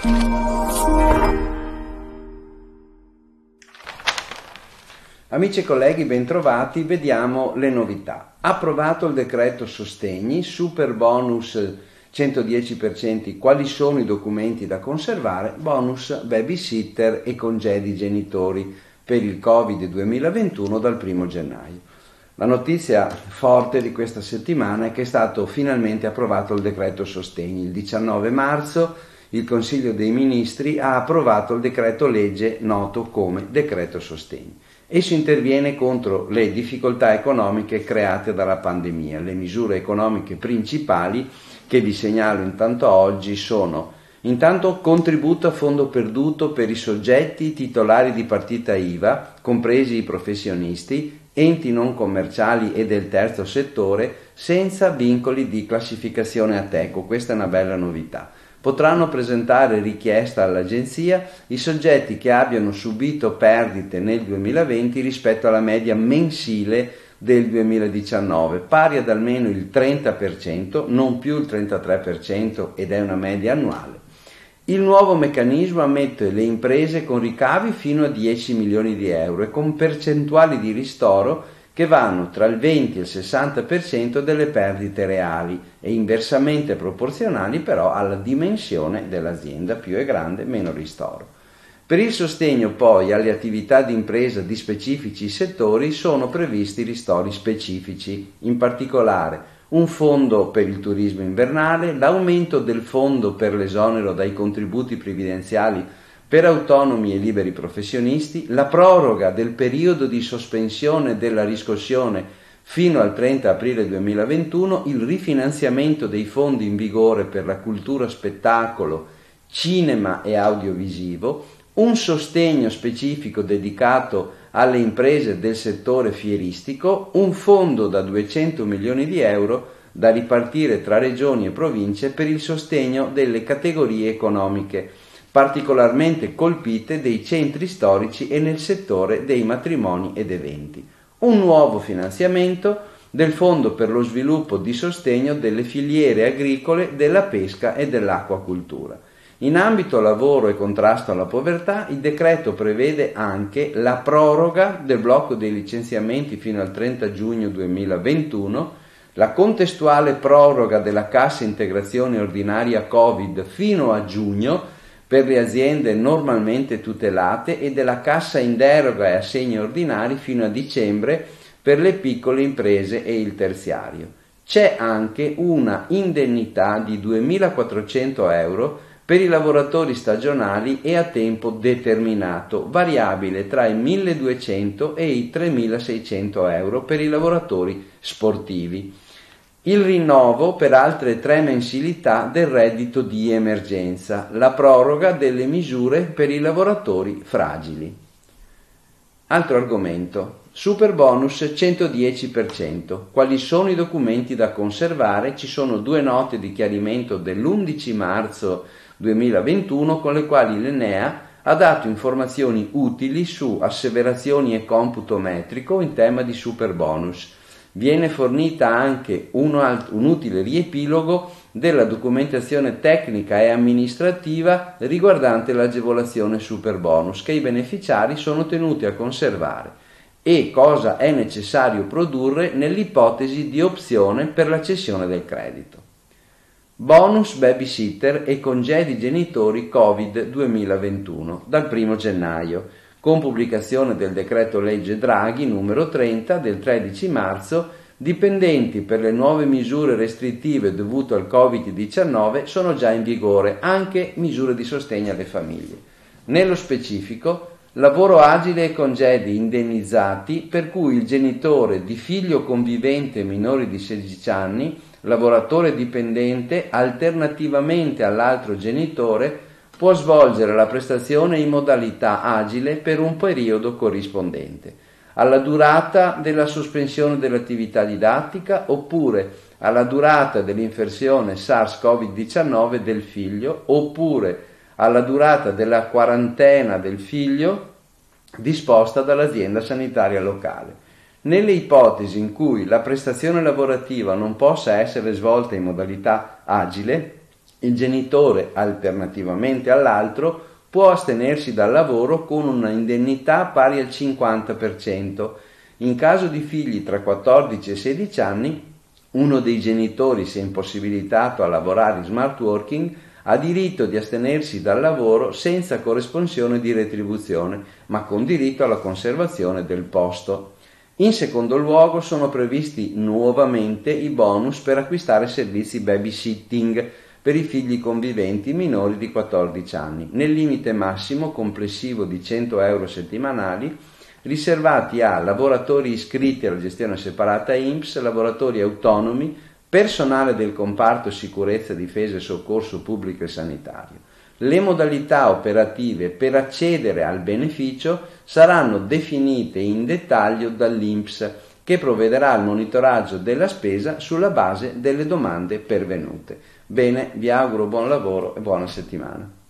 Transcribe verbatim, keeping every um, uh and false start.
Amici e colleghi, bentrovati. Vediamo le novità. Approvato il decreto sostegni, super bonus centodieci per cento, quali sono i documenti da conservare, bonus babysitter e congedi genitori per il Covid duemilaventuno dal primo gennaio. La notizia forte di questa settimana è che è stato finalmente approvato il decreto sostegni. Il diciannove marzo il Consiglio dei Ministri ha approvato il decreto legge noto come decreto sostegni. Esso interviene contro le difficoltà economiche create dalla pandemia. Le misure economiche principali che vi segnalo intanto oggi sono: intanto contributo a fondo perduto per i soggetti titolari di partita I V A, compresi i professionisti, enti non commerciali e del terzo settore, senza vincoli di classificazione Ateco. Questa è una bella novità. Potranno presentare richiesta all'Agenzia i soggetti che abbiano subito perdite nel duemilaventi rispetto alla media mensile del duemiladiciannove, pari ad almeno il trenta per cento, non più il trentatré per cento, ed è una media annuale. Il nuovo meccanismo ammette le imprese con ricavi fino a dieci milioni di euro e con percentuali di ristoro che vanno tra il venti e il sessanta per cento delle perdite reali e inversamente proporzionali però alla dimensione dell'azienda. Più è grande, meno ristoro. Per il sostegno poi alle attività di impresa di specifici settori sono previsti ristori specifici, in particolare un fondo per il turismo invernale, l'aumento del fondo per l'esonero dai contributi previdenziali per autonomi e liberi professionisti, la proroga del periodo di sospensione della riscossione fino al trenta aprile duemilaventuno, il rifinanziamento dei fondi in vigore per la cultura, spettacolo, cinema e audiovisivo, un sostegno specifico dedicato alle imprese del settore fieristico, un fondo da duecento milioni di euro da ripartire tra regioni e province per il sostegno delle categorie economiche particolarmente colpite dei centri storici e nel settore dei matrimoni ed eventi. Un nuovo finanziamento del Fondo per lo sviluppo di sostegno delle filiere agricole, della pesca e dell'acquacultura. In ambito lavoro e contrasto alla povertà, il decreto prevede anche la proroga del blocco dei licenziamenti fino al trenta giugno duemilaventuno, la contestuale proroga della cassa integrazione ordinaria Covid fino a giugno per le aziende normalmente tutelate e della cassa in deroga e assegni ordinari fino a dicembre per le piccole imprese e il terziario. C'è anche una indennità di duemilaquattrocento euro per i lavoratori stagionali e a tempo determinato, variabile tra i milleduecento e i tremilaseicento euro per i lavoratori sportivi. Il rinnovo per altre tre mensilità del reddito di emergenza, la proroga delle misure per i lavoratori fragili. Altro argomento, super bonus centodieci per cento. Quali sono i documenti da conservare? Ci sono due note di chiarimento dell'undici marzo duemilaventuno con le quali l'Enea ha dato informazioni utili su asseverazioni e computo metrico in tema di super bonus. Viene fornita anche un, alt- un utile riepilogo della documentazione tecnica e amministrativa riguardante l'agevolazione super bonus che i beneficiari sono tenuti a conservare e cosa è necessario produrre nell'ipotesi di opzione per la cessione del credito. Bonus babysitter e congedi genitori Covid duemilaventuno dal primo gennaio. Con pubblicazione del decreto legge Draghi numero trenta del tredici marzo, dipendenti per le nuove misure restrittive dovute al Covid diciannove sono già in vigore anche misure di sostegno alle famiglie. Nello specifico, lavoro agile e congedi indennizzati per cui il genitore di figlio convivente minore di sedici anni, lavoratore dipendente, alternativamente all'altro genitore, può svolgere la prestazione in modalità agile per un periodo corrispondente alla durata della sospensione dell'attività didattica oppure alla durata dell'infezione SARS-CoV diciannove del figlio oppure alla durata della quarantena del figlio disposta dall'azienda sanitaria locale. Nelle ipotesi in cui la prestazione lavorativa non possa essere svolta in modalità agile Il genitore, alternativamente all'altro, può astenersi dal lavoro con una indennità pari al cinquanta per cento. In caso di figli tra quattordici e sedici anni, uno dei genitori, se impossibilitato a lavorare in smart working, ha diritto di astenersi dal lavoro senza corresponsione di retribuzione, ma con diritto alla conservazione del posto. In secondo luogo sono previsti nuovamente i bonus per acquistare servizi babysitting per i figli conviventi minori di quattordici anni, nel limite massimo complessivo di cento euro settimanali, riservati a lavoratori iscritti alla gestione separata I N P S, lavoratori autonomi, personale del comparto sicurezza, difesa e soccorso pubblico e sanitario. Le modalità operative per accedere al beneficio saranno definite in dettaglio dall'I N P S, che provvederà al monitoraggio della spesa sulla base delle domande pervenute. Bene, vi auguro buon lavoro e buona settimana.